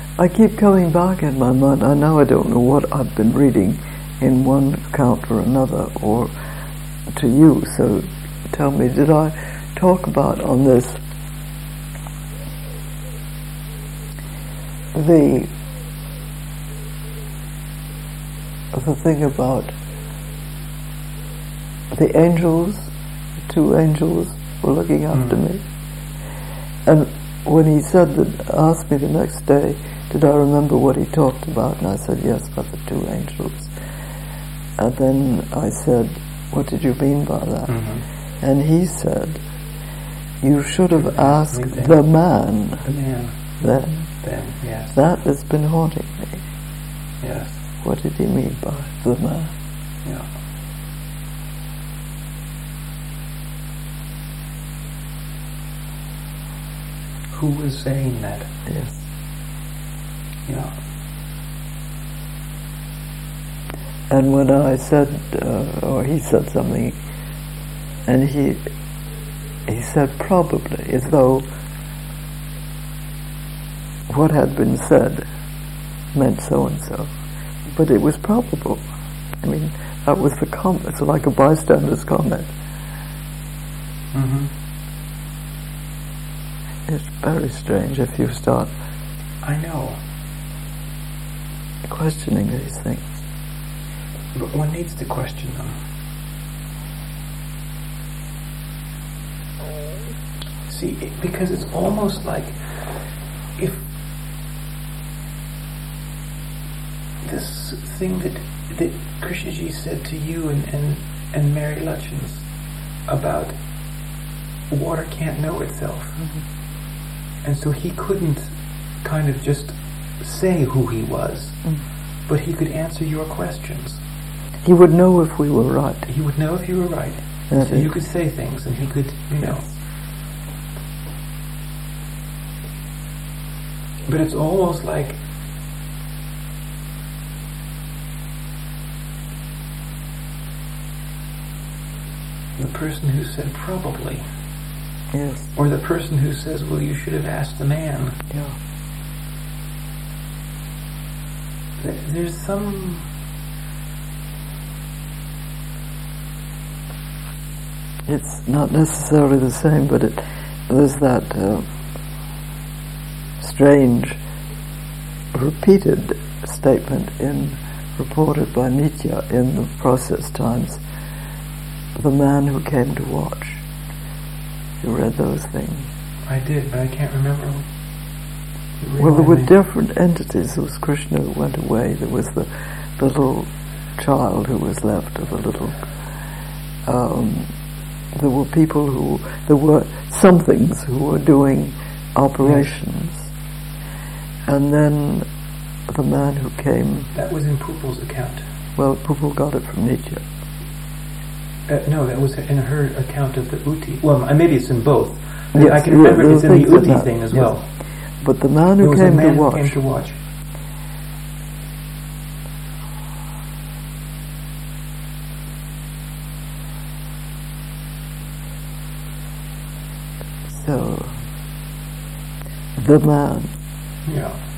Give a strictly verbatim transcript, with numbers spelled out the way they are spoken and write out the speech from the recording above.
I keep coming back in my mind. I know I don't know what I've been reading in one account or another, or to you, so tell me, did I talk about on this the the thing about the angels, the two angels were looking after mm. me, and when he said that, asked me the next day, did I remember what he talked about, and I said yes, about the two angels, and then I said, what did you mean by that? Mm-hmm. And he said, you should have asked the man, the man. then. Then, yes. That has been haunting me. Yes. What did he mean by the man? Yeah. Who was saying that? Yes. Yeah. And when I said, uh, or he said something, and he he said probably, as though what had been said meant so and so, but it was probable. I mean, that was the comment. It's like a bystander's comment. Mm-hmm. It's very strange if you start. I know. Questioning these things. But one needs to question them. See, it, because it's almost like if this thing that that Krishnaji said to you and, and, and Mary Lutyens about water can't know itself. Mm-hmm. And so he couldn't kind of just say who he was, mm. but he could answer your questions. He would know if we were right. He would know if you were right. That so is. you could say things and he could, you know. But it's almost like the person who said probably. Yes. Or the person who says, well, you should have asked the man. Yeah. There's some... It's not necessarily the same, but it, there's that uh, strange repeated statement in reported by Nitya in the Process Times, the man who came to watch. You read those things? I did, but I can't remember. Well, there were different entities. There was Krishna who went away. There was the, the little child who was left of a little... Um, there were people who... There were somethings who were doing operations. Yes. And then the man who came... That was in Pupal's account. Well, Pupal got it from Nitya. Uh, no, that was in her account of the Uti. Well, maybe it's in both. Yes, I can remember yeah, it's in the Uti thing as yes. well. But the man who, came, man to who came to watch. So, the man. Yeah.